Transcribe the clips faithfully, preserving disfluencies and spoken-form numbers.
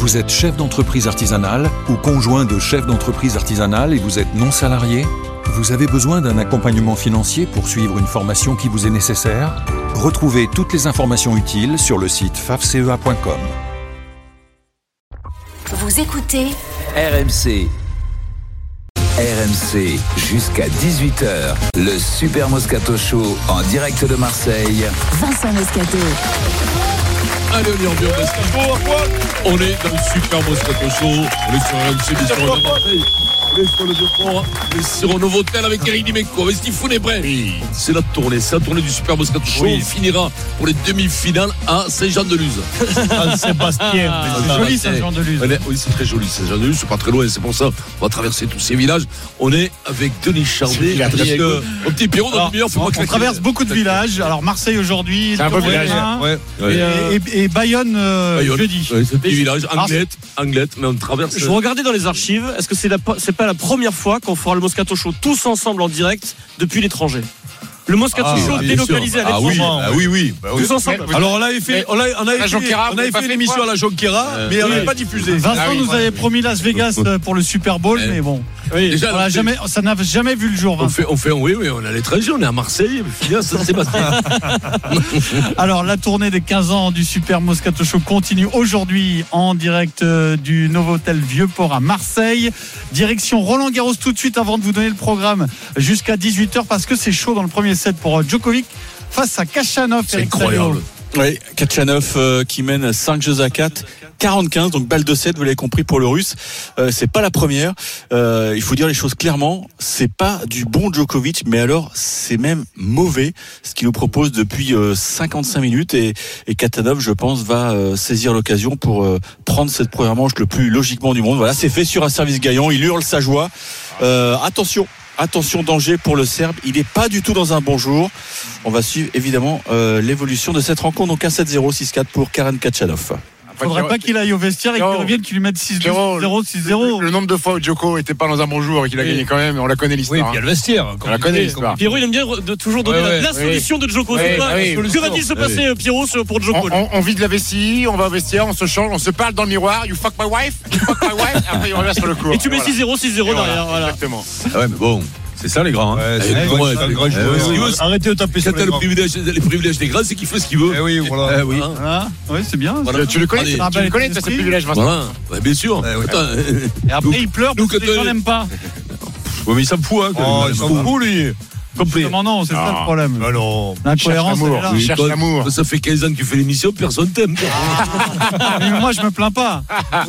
Vous êtes chef d'entreprise artisanale ou conjoint de chef d'entreprise artisanale et vous êtes non salarié ? Vous avez besoin d'un accompagnement financier pour suivre une formation qui vous est nécessaire ? Retrouvez toutes les informations utiles sur le site fafcea point com. Vous écoutez R M C. R M C jusqu'à dix-huit heures. Le Super Moscato Show en direct de Marseille. Vincent Moscato. Allez, on est en bien Moscato. On est dans le Super Moscato Show. On est sur R M C, bien sûr, on est à Marseille. On est sur le Vieux-Port, on est sur Novotel avec Eric Dimeco, avec Stéphane Brun. Oui. C'est la tournée, c'est la tournée du Super Moscato Show. Oui. On finira pour les demi-finales à Saint-Jean-de-Luz. Saint-Sébastien. Ah, c'est joli Saint-Jean-de-Luz. Oui, c'est très joli Saint-Jean-de-Luz, c'est pas très loin, c'est pour ça on va traverser tous ces villages. On est avec Denis Charvet. Parce que, mon petit Pierrot, notre meilleur, on, on traverse beaucoup de villages. Alors Marseille aujourd'hui, c'est un peu village. Ouais. Et, ouais. et, et, et Bayonne, euh, Bayonne jeudi. Ouais, c'est un petit village, Anglette, Anglette, mais on traverse. Je regardais dans les archives, est-ce que c'est, la, c'est pas la première fois qu'on fera le Moscato Show tous ensemble en direct depuis l'étranger? Le Moscato ah, Show délocalisé à l'étranger. Ah oui, ah oui, oui. Bah oui. Tous ensemble. Mais, alors on avait fait, on avait, on avait fait, on avait fait l'émission à la Jonquera, euh, mais on n'avait oui. pas diffusé. Vincent ah oui, nous ouais. avait promis Las Vegas pour le Super Bowl, euh, mais bon. Oui, déjà, on jamais, ça n'a jamais vu le jour. On fait, on fait, oui, oui, on est à l'étranger, on est à Marseille, fini à Saint-Sébastien. Alors la tournée des quinze ans du Super Moscato Show continue aujourd'hui en direct du Novotel Vieux-Port à Marseille. Direction Roland Garros tout de suite avant de vous donner le programme jusqu'à dix-huit heures parce que c'est chaud dans le premier set pour Djokovic face à Khachanov. C'est incroyable. Oui, Khachanov euh, qui mène cinq jeux à quatre, quarante quinze, donc balle de sept, vous l'avez compris pour le Russe. Euh, c'est pas la première. Euh, il faut dire les choses clairement. C'est pas du bon Djokovic, mais alors c'est même mauvais ce qu'il nous propose depuis euh, cinquante-cinq minutes. Et, et Khachanov, je pense, va euh, saisir l'occasion pour euh, prendre cette première manche le plus logiquement du monde. Voilà, c'est fait sur un service gagnant. Il hurle sa joie. Euh, attention. Attention, danger pour le Serbe. Il n'est pas du tout dans un bon jour. On va suivre évidemment euh, l'évolution de cette rencontre. Donc un sept zéro, six quatre pour Karen Khachanov. Il ne faudrait pas qu'il aille au vestiaire et qu'il revienne, qu'il lui mette six zéro, six zéro. Le, le nombre de fois où Djoko n'était pas dans un bon jour et qu'il a oui. gagné quand même, on la connaît l'histoire. Oui, il y a le vestiaire. On la connaît l'histoire. Pierrot, il aime bien de toujours donner ouais, ouais, la, la solution ouais. de Djoko. Ouais, ouais, que va-t-il se passer, ouais. Pierrot, pour Djoko? on, on, on vide la vessie, on va au vestiaire, on se change, on se parle dans le miroir. You fuck my wife, you fuck my wife. Après, on revient sur le court. Et tu mets six zéro, six zéro derrière. Exactement. Ouais, mais bon. C'est ça les grands. Hein. Ouais, c'est ouais, ouais, le grand joueur. Euh, Arrêtez de taper sur les grands. Les privilèges des grands, c'est qu'il fait ce qu'il veut. Eh oui, voilà. Eh oui. Voilà. Oui, c'est bien. Voilà. Tu le connais, tu, tu le connais, t'as ce privilège, Vincent. Voilà. Ouais, bien sûr. Eh oui. Et après, il pleure parce que les gens l'aiment pas. Ouais, mais il s'en fout, hein. Oh, il s'en fout, lui. Complet. Non, non, c'est ah, ça le problème. Ah non. L'incohérence, elle est là. Oui, cherche toi, l'amour. Ça fait quinze ans que tu fais l'émission, personne t'aime. Ah. Mais moi, je me plains pas.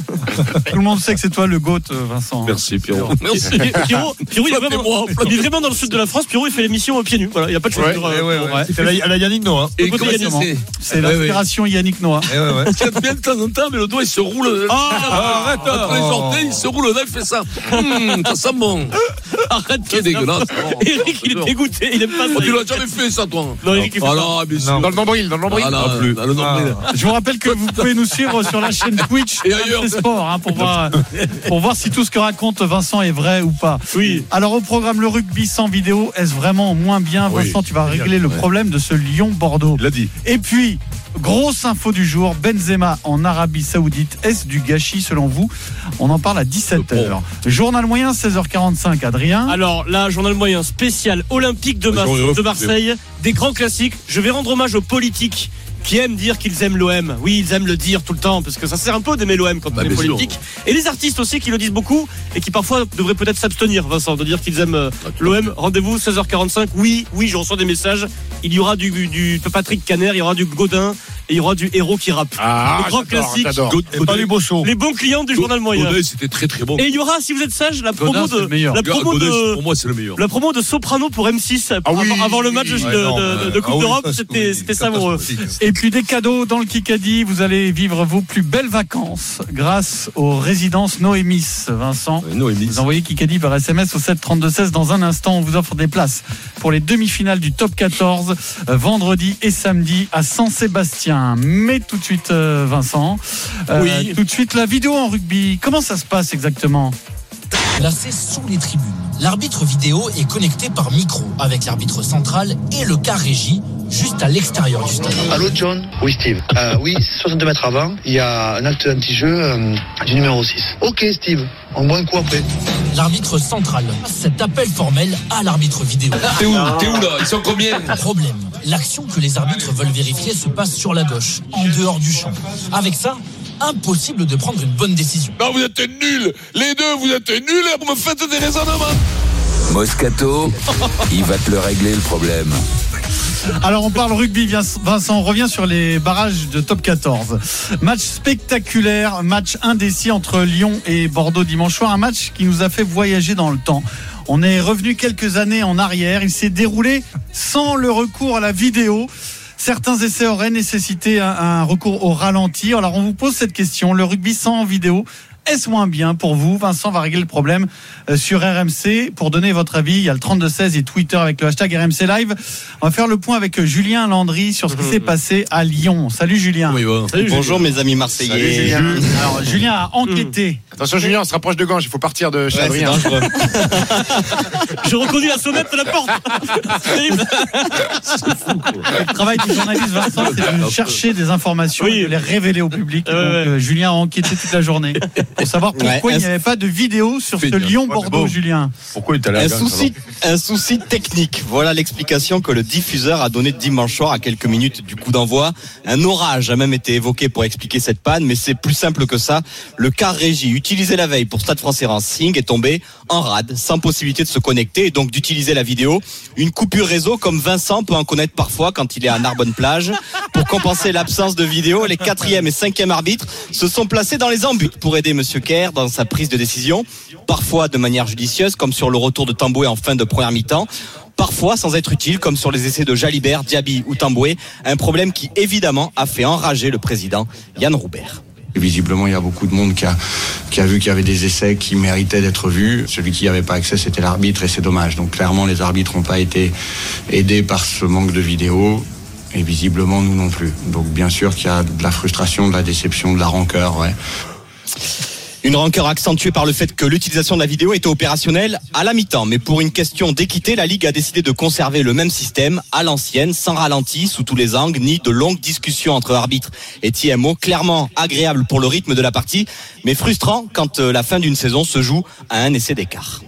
Tout le monde sait que c'est toi le GOAT, Vincent. Merci, Pierrot. Merci. Pierrot, Pierrot il, est vraiment, il est vraiment dans le sud de la France. Pierrot, il fait l'émission pieds nus. Voilà, il n'y a pas de chose. Ouais, ouais, ouais, ouais. C'est la, la Yannick Noah. Et comment c'est, c'est l'inspiration Yannick Noah. Ouais, ouais. Il a bien de temps en temps, mais le doigt, il se roule. Ah, arrête. Entre les orteils, il se roule le doigt, il fait ça. Ça sent bon. Arrête, c'est dégueulasse. Eric, il est dégoûté. Il aime pas ça. Tu l'as jamais fait, ça, toi? Non, Eric, il fait ça. Dans le nombril, dans le nombril. Ah, plus. Dans le nombril. Je vous rappelle que vous pouvez nous suivre sur la chaîne Twitch et ailleurs. Sport, hein, pour voir, pour voir si tout ce que raconte Vincent est vrai ou pas. Oui. Alors, au programme, le rugby sans vidéo, est-ce vraiment moins bien? Vincent, oui. Tu vas régler le problème de ce Lyon-Bordeaux. Il l'a dit. Et puis, grosse info du jour, Benzema en Arabie Saoudite. Est-ce du gâchis selon vous? On en parle à dix-sept heures. Journal moyen, seize heures quarante-cinq, Adrien. Alors là, journal moyen spécial Olympique de, Mar- de Marseille, des grands classiques. Je vais rendre hommage aux politiques qui aiment dire qu'ils aiment l'O M. Oui, ils aiment le dire tout le temps, parce que ça sert un peu d'aimer l'O M quand bah, on est politique. Sûr. Et les artistes aussi qui le disent beaucoup et qui parfois devraient peut-être s'abstenir, Vincent, de dire qu'ils aiment euh, ah, l'O M. Rendez-vous seize heures quarante-cinq. Oui, oui, je reçois des messages. Il y aura du, du Patrick Caner, il y aura du Godin et il y aura du héros qui rappe. Ah, le grand classique. Les bons clients du journal moyen. Godin, c'était très très bon. Et il y aura, si vous êtes sage, la promo Godin, de, la promo Godin, de, pour moi, c'est le meilleur. La promo de Soprano pour M six ah, oui, avant, avant le match oui, de, ouais, de, non, de, de Coupe ah, d'Europe, oui, c'était, oui, c'était savoureux. Et puis des cadeaux dans le Kikadi, vous allez vivre vos plus belles vacances grâce aux résidences Noémis. Vincent, ouais, Noémis. Vous envoyez Kikadi par S M S au sept trente-deux seize. Dans un instant, on vous offre des places pour les demi-finales du Top quatorze euh, vendredi et samedi à Saint-Sébastien. Mais tout de suite, euh, Vincent, euh, oui. tout de suite la vidéo en rugby. Comment ça se passe exactement? Placé sous les tribunes, l'arbitre vidéo est connecté par micro avec l'arbitre central et le quart régie juste à l'extérieur du stade. Allô John? Oui Steve. Euh, oui, soixante-deux mètres avant, il y a un acte anti-jeu euh, du numéro six. Ok Steve, on boit un coup après. L'arbitre central, cet appel formel à l'arbitre vidéo. T'es où? T'es où là? Ils sont combien? Problème, l'action que les arbitres veulent vérifier se passe sur la gauche, en dehors du champ. Avec ça, impossible de prendre une bonne décision. Non, vous êtes nuls. Les deux, vous êtes nuls. Vous me faites des raisonnements. Moscato, il va te le régler le problème. Alors on parle rugby, Vincent, on revient sur les barrages de top quatorze. Match spectaculaire, match indécis entre Lyon et Bordeaux dimanche soir, un match qui nous a fait voyager dans le temps. On est revenu quelques années en arrière, il s'est déroulé sans le recours à la vidéo. Certains essais auraient nécessité un, un recours au ralenti. Alors on vous pose cette question, le rugby sans vidéo, est-ce moins bien pour vous? Vincent va régler le problème sur R M C. Pour donner votre avis, il y a le trente-deux seize et Twitter avec le hashtag R M C Live. On va faire le point avec Julien Landry sur ce qui mmh. s'est passé à Lyon. Salut Julien. Oui, bon. Salut, Bonjour Julien. Mes amis marseillais. Salut, Julien. Alors Julien a enquêté. Mmh. Attention Julien, on se rapproche de Ganges, il faut partir de chez ouais, Adrien. Je reconnais la sonnette de la porte. C'est fou, le travail du journaliste Vincent, c'est de chercher des informations oui. et de les révéler au public. Euh, Donc, euh, Julien a enquêté toute la journée pour savoir pourquoi ouais, il n'y avait pas de vidéo sur ce Lyon-Bordeaux, Julien. Pourquoi il est allé à un souci, un souci technique. Voilà l'explication que le diffuseur a donnée dimanche soir à quelques minutes du coup d'envoi. Un orage a même été évoqué pour expliquer cette panne, mais c'est plus simple que ça. Le car régie utilisé la veille pour Stade Français Racing est tombé en rade, sans possibilité de se connecter et donc d'utiliser la vidéo. Une coupure réseau comme Vincent peut en connaître parfois quand il est à Narbonne-Plage. Pour compenser l'absence de vidéo, les quatrième et cinquième arbitres se sont placés dans les embûches pour aider Monsieur Kerr dans sa prise de décision, parfois de manière judicieuse, comme sur le retour de Tamboué en fin de première mi-temps, parfois sans être utile, comme sur les essais de Jalibert, Diaby ou Tamboué, un problème qui évidemment a fait enrager le président Yann Roubert. Visiblement, il y a beaucoup de monde qui a, qui a vu qu'il y avait des essais qui méritaient d'être vus. Celui qui n'y avait pas accès, c'était l'arbitre et c'est dommage. Donc clairement, les arbitres n'ont pas été aidés par ce manque de vidéo. Et visiblement, nous non plus. Donc bien sûr qu'il y a de la frustration, de la déception, de la rancœur, ouais. Une rancœur accentuée par le fait que l'utilisation de la vidéo était opérationnelle à la mi-temps. Mais pour une question d'équité, la Ligue a décidé de conserver le même système à l'ancienne, sans ralenti, sous tous les angles, ni de longues discussions entre arbitres et T M O. Clairement agréable pour le rythme de la partie, mais frustrant quand la fin d'une saison se joue à un essai d'écart.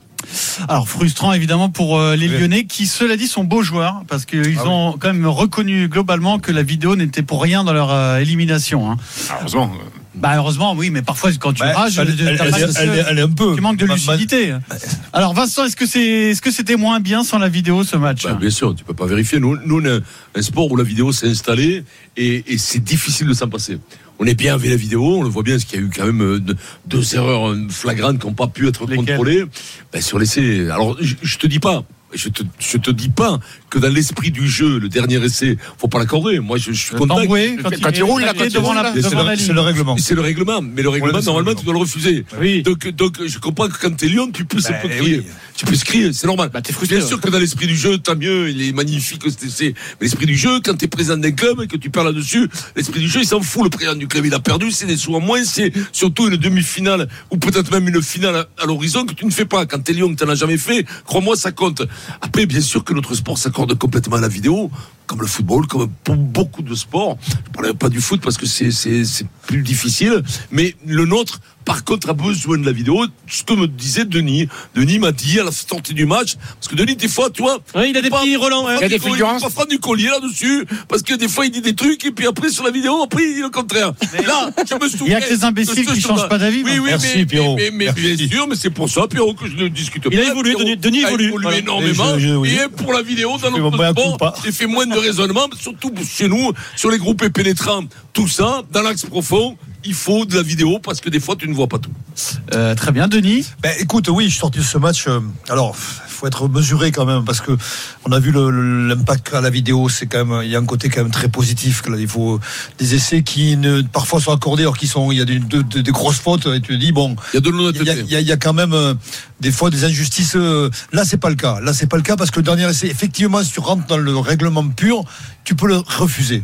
Alors frustrant évidemment pour euh, les Lyonnais qui, cela dit, sont beaux joueurs parce qu'ils ah ont oui. quand même reconnu globalement que la vidéo n'était pour rien dans leur euh, élimination. Hein. Ah, heureusement. Bah heureusement oui, mais parfois quand tu bah, rages, elle, elle, elle, elle, elle, elle est un peu. Tu manques de lucidité. Alors Vincent, est-ce que c'est, est-ce que c'était moins bien sans la vidéo ce match? Bah, bien sûr, tu peux pas vérifier. Nous, nous on a un sport où la vidéo s'est installée et, et c'est difficile de s'en passer. On est bien avec la vidéo, on le voit bien, parce qu'il y a eu quand même deux, deux erreurs flagrantes qui n'ont pas pu être Lesquelles? contrôlées. Ben, sur l'essai. Alors, je, je te dis pas, je te, je te dis pas que dans l'esprit du jeu, le dernier essai, faut pas l'accorder. Moi, je, je suis content. Tamboué, quand, quand il roule, là, quand devant la, devant la ligne. C'est le règlement. C'est le règlement. Mais le règlement, ouais, normalement, tu dois le refuser. Oui. Donc, donc, je comprends que quand t'es Lyon, tu peux, bah, peu crier. Oui. Tu peux se crier, c'est normal. Bah, t'es frustré. Bien sûr que dans l'esprit du jeu, tant mieux, il est magnifique, cet essai. Mais l'esprit du jeu, quand t'es président d'un club et que tu perds là-dessus, l'esprit du jeu, il s'en fout. Le président du club, il a perdu, c'est des sous en moins, c'est surtout une demi-finale ou peut-être même une finale à l'horizon que tu ne fais pas. Quand t'es Lyon, que t'en as jamais fait, crois-moi, ça compte. Après, bien sûr que notre sport s'accorde complètement à la vidéo, comme le football, comme pour beaucoup de sports. Je ne parlerai pas du foot parce que c'est, c'est, c'est plus difficile, mais le nôtre, par contre, a besoin de la vidéo. Ce que me disait Denis. Denis m'a dit à la sortie du match, parce que Denis, des fois, tu vois, oui, il a des pas, petits relents, hein. Il y a des figurances. Il ne pas prendre du collier là-dessus, parce que des fois, il dit des trucs, et puis après, sur la vidéo, après, il dit le contraire. Mais là, je me souviens. Il y a que les imbéciles qui ne changent pas d'avis. Oui, oui, Merci, mais, Pierrot. mais, mais, mais bien sûr, mais c'est pour ça, Pierrot, que je ne discute pas. Il a évolué, Denis, Denis évolue. Il a évolué voilà. énormément. Je, je, oui. Et pour la vidéo, dans notre sport, j'ai fait moins de raisonnement, surtout chez nous, sur les groupes pénétrants, tout ça, dans l'axe profond. Il faut de la vidéo parce que des fois tu ne vois pas tout. Euh, très bien, Denis. Ben, écoute, oui, je suis sorti de ce match. Euh, alors, faut être mesuré quand même parce que on a vu le, le, l'impact à la vidéo. C'est quand même, il y a un côté quand même très positif. Là, il faut des essais qui ne, parfois sont accordés alors qu'ils sont, il y a des, de, de, des grosses fautes et tu te dis bon, il y a de l'honnêteté. Il y a, il y a quand même euh, des fois des injustices. Euh, là, c'est pas le cas. Là, c'est pas le cas parce que le dernier essai, effectivement, si tu rentres dans le règlement pur, tu peux le refuser.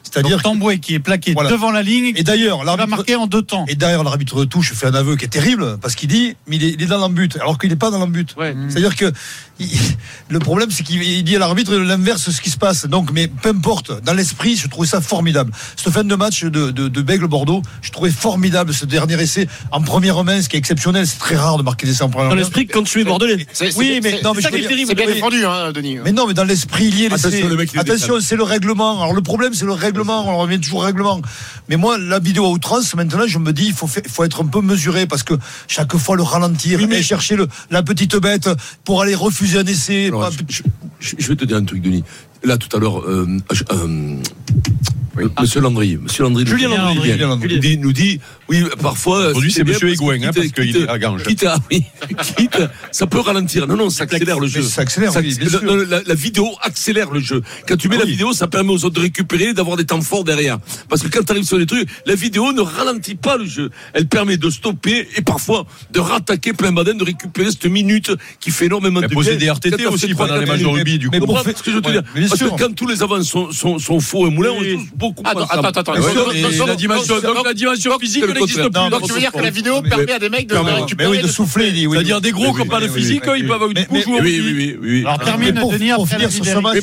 C'est-à-dire donc, Tamboué qui est plaqué voilà. devant la ligne. Et d'ailleurs, l'arbitre va marquer en deux temps. Et d'ailleurs, l'arbitre de touche fait un aveu qui est terrible parce qu'il dit, mais il est, il est dans l'embut, alors qu'il n'est pas dans l'embut. Ouais. C'est-à-dire que il, le problème, c'est qu'il dit à l'arbitre l'inverse de ce qui se passe. Donc, mais peu importe. Dans l'esprit, je trouvais ça formidable. Cette fin de match de, de, de Bègle-Bordeaux, je trouvais formidable ce dernier essai en première main, ce qui est exceptionnel. C'est très rare de marquer des essais en première main. Dans l'esprit, quand tu es bordelais. C'est, oui, mais non, mais c'est, c'est, c'est bien défendu, hein, Denis. Mais non, mais dans l'esprit lié, attention, le mec, attention, c'est le règlement. Alors le problème, c'est le règlement. On revient toujours au règlement. Mais moi, la vidéo à outrance, maintenant, je me dis, il faut, faire, faut être un peu mesuré parce que chaque fois le ralentir oui, mais... et chercher le, la petite bête pour aller refuser un essai. Alors, pas... je, je, je vais te dire un truc, Denis. Là, tout à l'heure, euh, euh, oui. Monsieur Landry, Monsieur Landry, Julien Landry, Julien Landry nous, dit, nous dit, oui, parfois. Aujourd'hui, c'est, c'est Monsieur Higuain, hein, parce qu'il est à Ganges. Quitte à, oui, quitte, ça peut ralentir. Non, non, ça accélère le jeu. Ça accélère, ça, oui, bien sûr. La, la, la vidéo accélère le jeu. Quand tu mets ah, la oui. vidéo, ça permet aux autres de récupérer, d'avoir des temps forts derrière. Parce que quand tu arrives sur les trucs, la vidéo ne ralentit pas le jeu. Elle permet de stopper et parfois de rattaquer plein baden, de récupérer cette minute qui fait énormément de bien. Poser des R T T aussi pendant les matchs de rugby, du coup. Mais pour ce que je veux te dire, parce que quand tous les avants sont, sont, sont faux et moulins, oui. on touche beaucoup attends, attends, attends, attends. La dimension, donc la dimension physique n'existe plus. Donc tu veux dire que la vidéo permet à des mecs de récupérer, de souffler, c'est-à-dire des gros qui n'ont pas de physique, ils peuvent du coup jouer. Oui, oui, oui. Alors termine de Denis après la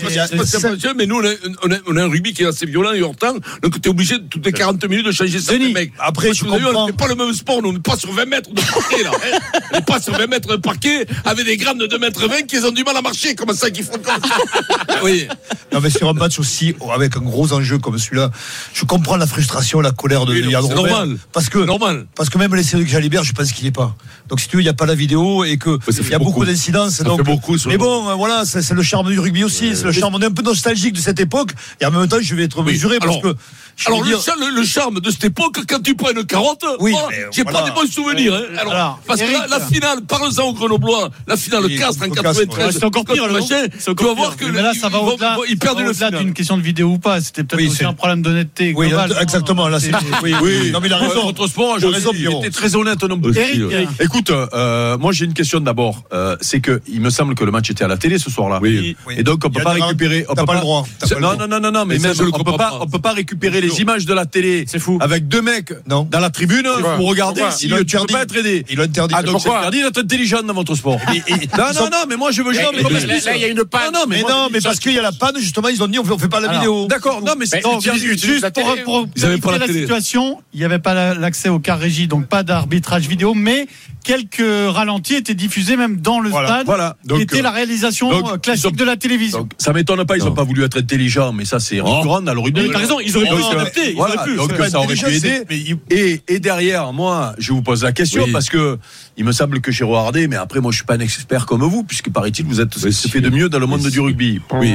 vidéo. Mais nous, on a un rugby qui est assez violent et hors-temps, donc tu es obligé toutes les quarante minutes de changer ça, les mecs. Après, je comprends. On n'est pas le même sport, nous, on n'est pas sur vingt mètres de parquet, là. On n'est pas sur vingt mètres de parquet avec des grammes de deux mètres vingt qui ont du mal à marcher, comme ça qu'ils font comme ça. Oui. Non, mais sur un match aussi, avec un gros enjeu comme celui-là, je comprends la frustration, la colère de oui, Yann Robert. C'est normal. Parce que, normal. Parce que même l'essai de Jalibert, je pense qu'il n'y est pas. Donc, si tu veux, il n'y a pas la vidéo et qu'il y a beaucoup, beaucoup d'incidences. Donc, beaucoup, mais bon, euh, voilà, c'est, c'est le charme du rugby aussi. Ouais, c'est le charme. On est un peu nostalgique de cette époque. Et en même temps, je vais être mesuré oui, parce alors, que. Alors, le, dire... le, le charme de cette époque, quand tu prends une carotte, oui, voilà, j'ai voilà. pas des bons souvenirs. Hein. Alors, alors, parce Eric, que la, la finale, parlez-en aux Grenoblois, la finale oui, Castres en quatre-vingt-treize, c'est encore pire, machin, tu vas voir que là, ça va au-delà, ils perdent le au-delà d'une question de vidéo ou pas. C'était peut-être aussi un problème d'honnêteté. Oui, exactement. Là, c'est. Oui, non, mais il a raison. Votre sport, j'ai raison, il était très honnête, un homme. Écoute, moi, j'ai une question d'abord. C'est que, il me semble que le match était à la télé ce soir-là. Oui. Et donc, on peut pas récupérer. T'as pas le droit. Non, non, non, non, mais même, on peut pas, on peut pas récupérer les images de la télé. C'est fou. Avec deux mecs non. dans la tribune pour regarder si tu peux pas être aidé. Il a interdit. Ah, donc c'est interdit d'être intelligent dans votre sport. Et, et, non, non, non, mais moi je veux juste. Là, il y a une panne. Non, mais non, mais parce qu'il y a la panne, justement, ils ont dit on fait pas la vidéo. D'accord, non, mais c'est juste pour clarifier la situation. Il n'y avait pas l'accès au car régie, donc pas d'arbitrage vidéo, mais quelques ralentis étaient diffusés même dans le voilà, stade, voilà. Donc, qui était la réalisation donc, classique ont, de la télévision. Donc, ça m'étonne pas, ils n'ont pas voulu être intelligents, mais ça c'est récurrent dans le rugby. T'as raison, ils auraient pu s'adapter. Voilà, pu, donc ça aurait pu aider. Et, et derrière, moi, je vous pose la question oui. parce que il me semble que j'ai regardé, mais après moi je suis pas un expert comme vous, puisque paraît-il vous êtes ce qui fait de mieux dans le monde du rugby. Oui.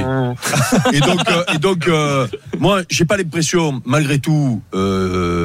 Et donc, euh, et donc, euh, moi j'ai pas l'impression, malgré tout, euh,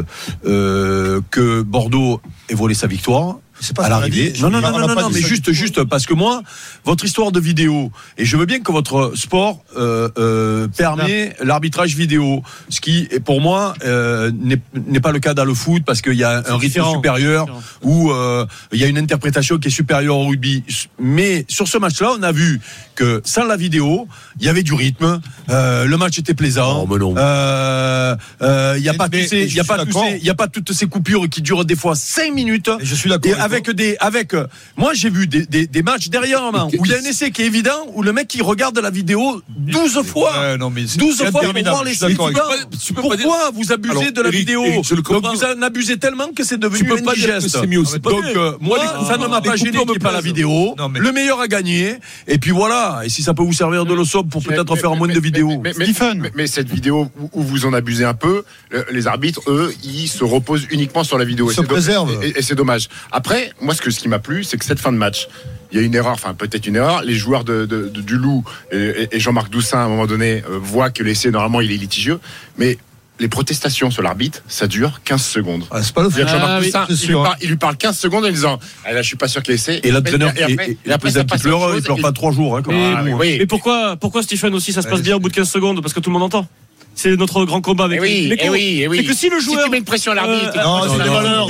euh, que Bordeaux ait volé sa victoire. C'est pas à l'arrivée. Non, non, non, non, non, non mais juste, juste parce que moi, votre histoire de vidéo, et je veux bien que votre sport euh, euh, permet l'arbitrage vidéo, ce qui, pour moi, euh, n'est, n'est pas le cas dans le foot, parce qu'il y a c'est un rythme supérieur, où euh, il y a une interprétation qui est supérieure au rugby. Mais sur ce match-là, on a vu que sans la vidéo, il y avait du rythme, euh, le match était plaisant. Oh, mais non. Euh, euh, il y a pas, il y a pas, il y a pas toutes ces coupures qui durent des fois cinq minutes. Et je suis d'accord. Et avec des, avec, euh, moi j'ai vu des, des, des matchs derrière où il y a un essai qui est évident, où le mec il regarde la vidéo douze fois, ouais, non, mais douze fois pour voir les essais. Pourquoi dire... vous abusez alors, de la Eric, vidéo Eric, donc vous en abusez tellement que c'est devenu une indigeste. Donc euh, moi ah, ça ne m'a pas gêné qu'il n'y ait pas la vidéo. Non, mais... Le meilleur a gagné. Et puis voilà. Et si ça peut vous servir de leçon pour peut-être mais, faire mais, moins mais, de vidéos. Mais, mais, mais, mais cette vidéo où vous en abusez un peu, les arbitres, eux, ils se reposent uniquement sur la vidéo. Ils se préservent. Et c'est dommage. Après, moi, ce que ce qui m'a plu, c'est que cette fin de match, il y a une erreur, enfin peut-être une erreur. Les joueurs de, de, de, du Loup et, et Jean-Marc Doussin, à un moment donné, euh, voient que l'essai, normalement, il est litigieux. Mais les protestations sur l'arbitre, ça dure quinze secondes. Ah, c'est pas le Jean-Marc ah, Doussin, oui, il, lui parle, il lui parle quinze secondes en disant ah, là, je suis pas sûr que l'essai. Et l'entraîneur, et, et, et, et, et après, ça passe pleure, il pleure pas trois jours. Hein, mais, ah, oui, oui. mais pourquoi, pourquoi Stephen aussi, ça se passe bien au bout de quinze secondes? Parce que tout le monde entend. C'est notre grand combat avec oui, les et oui, et oui. C'est que si le joueur. Si tu mets une pression à l'arbitre. Euh, non, c'est des valeurs.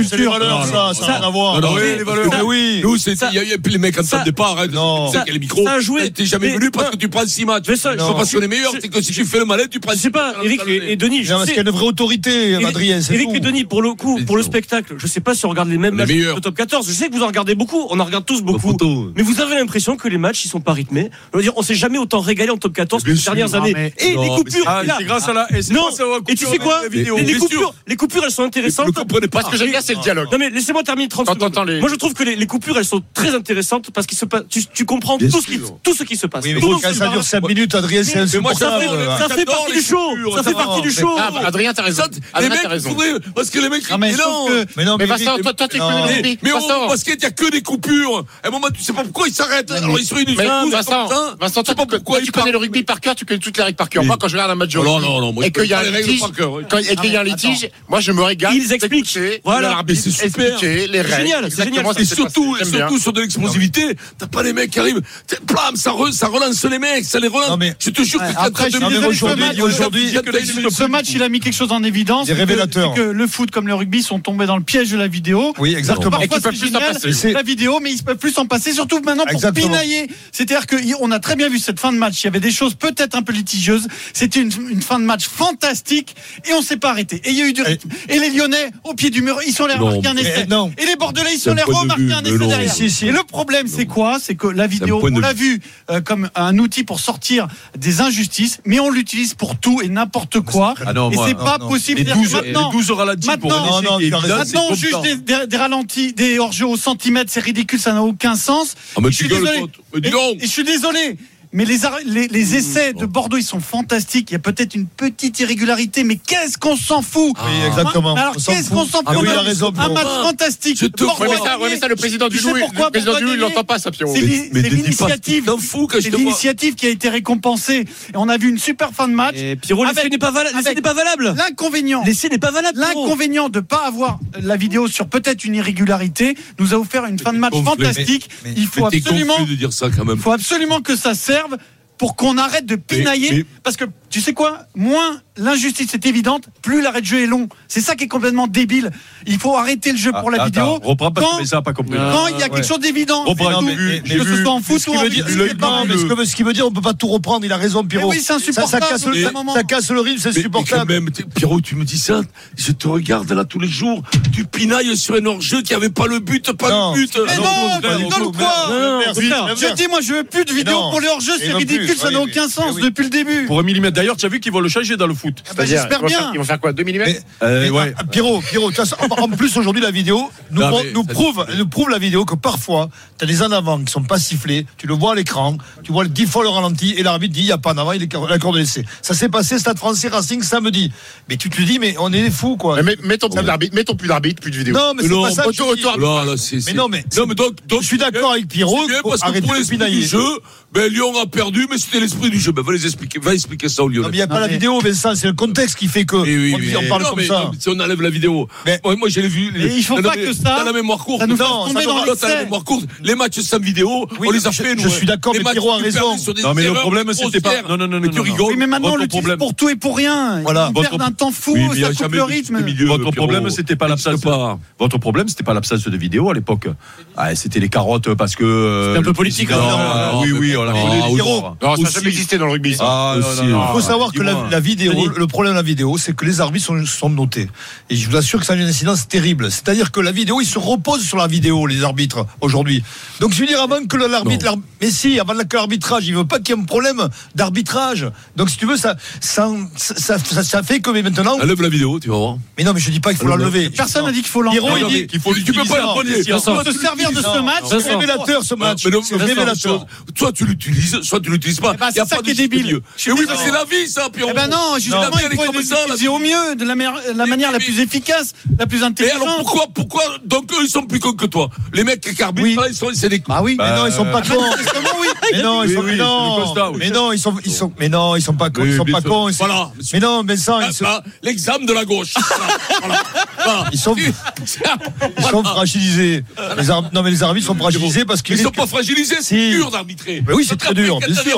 c'est les valeurs, ça, ça n'a rien à voir. Non, non, les valeurs. Oui. Nous, c'est, il y a puis les mecs en train de départ, hein, non. c'est quel micro. T'es jamais venu parce que tu prends six matchs. C'est pas parce qu'on est meilleur, c'est que si tu fais le malin, tu prends. Je sais pas, Eric et Denis. Parce qu'il y a une vraie autorité, Adrien, c'est Eric et Denis, pour le coup, pour le spectacle, je sais pas si on regarde les mêmes matchs de top quatorze. Je sais que vous en regardez beaucoup, on en regarde tous beaucoup. Mais vous avez l'impression que les matchs, ils sont pas rythmés. Je veux dire, on s'est jamais autant régalé en top quatorze que les dernières années. Et les coupures. C'est grâce à la. Non, et tu sais quoi? Les coupures, les coupures, elles sont intéressantes. Parce que j'aime bien, c'est le dialogue. Non mais laissez-moi terminer trente secondes. Moi je trouve que les coupures, elles sont très intéressantes parce qu'il se passe, tu comprends tout ce qui, tout ce qui se passe. Oui, mais quand ça dure cinq minutes, Adrien, c'est insupportable. Ça fait partie du show. Ça fait partie du show. Adrien, t'as raison. Les mecs, parce que les mecs, mais non, mais non, mais Vincent, toi, toi, t'es que mais au basket, il y a que des coupures. À un moment, tu sais pas pourquoi ils s'arrêtent. Alors ils se réunissent. Vincent, Vincent, toi, pourquoi tu connais le rugby par cœur, tu connais toutes les règles par cœur. Moi, quand je regarde un match de rugby et qu'il y a un litige, et qu'il y a un litige, moi, je me régale. Ils expliquent. Voilà, c'est super. Les règles. C'est génial, c'est génial. Et surtout, surtout sur de l'explosivité, t'as pas les mecs qui arrivent. Plam, ça relance les mecs, ça les relance. Je te jure que après, aujourd'hui, ce match, il a mis quelque chose en évidence. Des révélateurs. Que le foot comme le rugby sont tombés dans le piège de la vidéo. Oui, exactement. Parfois, c'est génial, la vidéo, mais ils ne peuvent plus s'en passer, surtout maintenant pour exactement. Pinailler. C'est-à-dire qu'on a très bien vu cette fin de match. Il y avait des choses peut-être un peu litigieuses. C'était une, une fin de match fantastique et on ne s'est pas arrêté. Et il y a eu du rythme. Et les Lyonnais, au pied du mur, ils sont allés remarquer un essai. Et les Bordelais, ils sont allés remarquer un essai derrière. Si, si. Et le problème, c'est quoi? C'est que la vidéo, on l'a vu euh, comme un outil pour sortir des injustices, mais on l'utilise pour tout et n'importe quoi. Ah non, et moi, c'est non, pas non. possible. Les douze, maintenant, les douze ralentis pour un essai qui est évident, maintenant, on juge des, des, des ralentis, des hors-jeux au centimètre, c'est ridicule, ça n'a aucun sens. Ah, mais je suis désolé. Et, et je suis désolé. Mais les, les, les essais de Bordeaux, ils sont fantastiques. Il y a peut-être une petite irrégularité, mais qu'est-ce qu'on s'en fout? Oui, exactement. Alors, qu'est-ce qu'on s'en fout? Ah oui, il a raison, un match fantastique. Je te remets ça, remets ça, le président du Loup. Le président du Loup, il l'entend pas, ça, Pierrot. C'est l'initiative. C'est l'initiative qui a été récompensée. Et on a vu une super fin de match. Et Pierrot, l'essai n'est pas valable. L'inconvénient. L'essai n'est pas valable. L'inconvénient de ne pas avoir la vidéo sur peut-être une irrégularité nous a offert une fin de match fantastique. Il faut absolument, il faut absolument que ça serve pour qu'on arrête de pinailler, mais, mais... parce que tu sais quoi, moins l'injustice est évidente, plus l'arrêt de jeu est long. C'est ça qui est complètement débile. Il faut arrêter le jeu pour ah, la attends, vidéo. Reprends parce quand, que ça n'a pas compris. Quand il y a quelque ouais. chose d'évident. Reprends, mais, mais, mais, que ce soit en foot ou en rugby. Ce qui veut dire, on ne peut pas tout reprendre. Il a raison, Pierrot. Mais oui, c'est insupportable. Ça, ça, casse, le, ça, ça casse le rythme, c'est mais, supportable. Mais même, Pierrot, tu me dis ça. Je te regarde là tous les jours. Tu pinailles sur un hors-jeu qui n'avait pas le but, pas non. le but. Mais non, dans quoi? Je dis, moi, je veux plus de vidéos pour les hors-jeux. C'est ridicule, ça n'a aucun sens depuis le début. Pour un millimètre. D'ailleurs, tu as vu qu'ils vont le changer dans le foot. J'espère bien. Ils vont faire quoi, deux millimètres? Pierrot, Pierrot, en plus aujourd'hui la vidéo nous, non, nous prouve, nous prouve la vidéo que parfois tu as des en avant qui sont pas sifflés, tu le vois à l'écran, tu vois le dix fois le ralenti et l'arbitre dit il y a pas en avant, il est l'accord de l'essai. Ça s'est passé Stade Français Racing samedi. Mais tu te dis mais on est des fous quoi. Mais mets ton plus d'arbitre, mets ton plus d'arbitre, plus de vidéo. Non mais c'est pas ça. Mais non mais non mais donc je suis d'accord avec Pierrot. Arrêtez de pinailler. Du jeu, ben Lyon a perdu, mais c'était l'esprit du jeu. Ben va les expliquer, va expliquer ça au Lyon. Non mais il y a pas la vidéo, Vincent, c'est le contexte qui fait que on parle comme ça. Si on enlève la vidéo, moi je l'ai vu. Il faut pas que ça. Dans la mémoire courte. Ça nous non, ça dans la mémoire courte. Les matchs sans vidéo, oui, on les a je, fait. Je, je suis d'accord, mais Pierrot a raison. Non, mais le problème, c'était pas. Non, non, non, mais tu rigoles. Oui, mais maintenant, on l'utilise pour tout et pour rien. Voilà. On perd un temps fou, ça coupe le rythme. Votre problème, c'était pas l'absence. Votre problème, c'était pas l'absence de vidéo à l'époque. C'était les carottes parce que. C'était un peu politique. Oui, oui, on l'a fait. Non, ça n'a jamais existé dans le rugby. Il faut savoir que la vidéo, le problème de la vidéo, c'est que les arbitres sont notés. Et je vous assure que ça a une incidence terrible. C'est-à-dire que la vidéo, ils se reposent sur la vidéo, les arbitres, aujourd'hui. Donc, je veux dire, avant que l'arbitre, l'arbitre mais si, avant que l'arbitrage, il ne veut pas qu'il y ait un problème d'arbitrage. Donc, si tu veux, ça, ça, ça, ça, ça fait que maintenant. Enlève la vidéo, tu vas voir. Mais non, mais je dis pas qu'il faut l'enlever. Personne n'a dit qu'il faut l'enlever. Pierrot, il dit qu'il faut l'utiliser. Tu peux pas l'enlever. Il faut se servir de ce match. C'est révélateur, ce match. C'est révélateur. Soit tu l'utilises, soit tu l'utilises pas. C'est ça qui est débile. Et oui, mais c'est la vie, ça, Pierrot. Eh ben non, justement, il faut l'utiliser au mieux, de la manière la plus efficace, la plus intelligente. Mais alors pourquoi, pourquoi, donc eux, ils sont plus cons que toi? Les mecs qui arbitrent, ils sont, c'est des cons. Ah oui, mais non, ils sont pas cons. Mais non, ils sont, mais non, mais non, ils sont, ils sont, mais non, ils sont pas cons, ils sont pas cons. Voilà. Mais non, mais ça, l'examen de la gauche. Ils sont, ils sont fragilisés. Non, mais les arbitres sont fragilisés parce qu'ils. Ils sont pas fragilisés, c'est dur d'arbitrer. Mais oui, c'est très dur, bien sûr.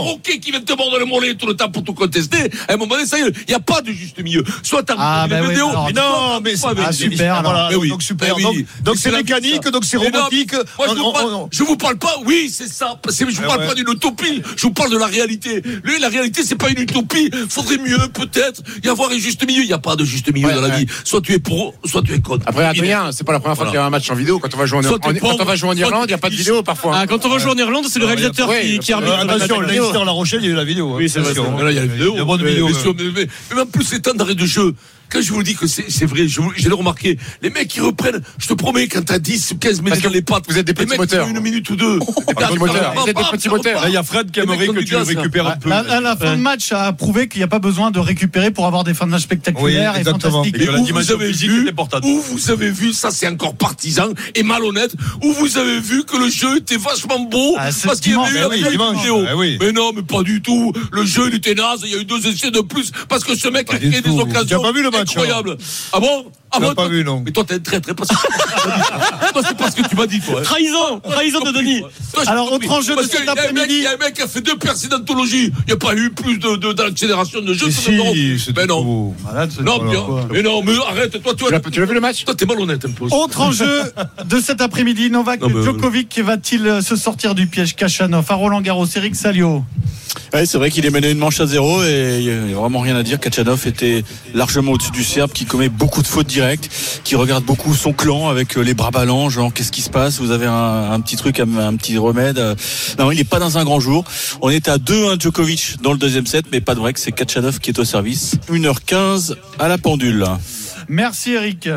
Roquet qui vient te mordre le mollet tout le temps pour tout contester, à un moment donné, ça y est, il n'y a pas de juste milieu. Soit t'as ah, bah oui, vidéo, alors, mais non, mais c'est ah, super. Voilà, oui. donc super. Oui. Donc, donc c'est, c'est mécanique, donc c'est robotique. Non, moi, je, vous on, parle, on, on... je vous parle pas, oui, c'est ça. C'est, je vous parle ouais. pas d'une utopie, je vous parle de la réalité. Lui, la réalité, c'est pas une utopie. Faudrait mieux, peut-être, y avoir un juste milieu. Il n'y a pas de juste milieu ouais, dans la ouais. vie. Soit tu es pro, soit tu es contre. Après, Adrien, c'est pas la première fois voilà. qu'il y a un match en vidéo. Quand on va jouer en, en, quand on va jouer en Irlande, il n'y a pas de vidéo parfois. Ah, quand on va jouer en Irlande, c'est le réalisateur qui, qui arbitre. Attention, Leicester La Rochelle, il y a eu la vidéo. Oui, c'est vrai. Là, il y a la vidéo. Il y a bonne vidéo. Mais même plus c'est temps d'arrêt de jeu. Quand je vous dis que c'est, c'est vrai, je, je l'ai remarqué, les mecs qui reprennent, je te promets, quand t'as dix ou quinze minutes dans les pattes, vous êtes des petits moteurs. Une minute ou deux. Des petits moteurs. Vous êtes des petits moteurs. Là, il y a Fred qui aimerait que tu le récupères un peu. La, la fin de match a prouvé qu'il n'y a pas besoin de récupérer pour avoir des fins de match spectaculaires oui, et fantastiques. Et, et la dimension vous avez physique vu, est importante. où vous avez vu, ça c'est encore partisan et malhonnête, où vous avez vu que le jeu était vachement beau, ah, parce qu'il y avait eu oui, une vidéo. Ah, oui. Mais non, mais pas du tout. Le jeu, il était naze, il y a eu deux essais de plus, parce que ce mec a créé des occasions incroyables. Ah bon? Ah bon, pas toi, vu, non. Mais toi, t'es très, très passé. Toi, c'est pas ce que tu m'as dit, toi. Hein. Trahison, trahison de Denis. Toi, alors, autre enjeu de cet après-midi. Il y a un mec qui a fait deux percées d'anthologie. Il n'y a pas eu plus de, de, d'accélération de jeu. Si, c'est mais non. Malade, c'est non, bien. Mais non, mais arrête. Toi, toi, tu l'as vu le match? Toi, t'es malhonnête un peu. Autre enjeu de cet après-midi. Novak non, Djokovic va-t-il se sortir du piège Khachanov à Roland-Garros? Eric Salio. Ouais, c'est vrai qu'il est mené une manche à zéro et il n'y a vraiment rien à dire. Khachanov était largement au-dessus du Serbe qui commet beaucoup de fautes directes, qui regarde beaucoup son clan avec les bras ballants, genre qu'est-ce qui se passe, vous avez un, un petit truc, un, un petit remède. Non, il n'est pas dans un grand jour. On est à deux un Djokovic dans le deuxième set, mais pas de break, c'est Khachanov qui est au service. une heure quinze à la pendule. Merci Eric.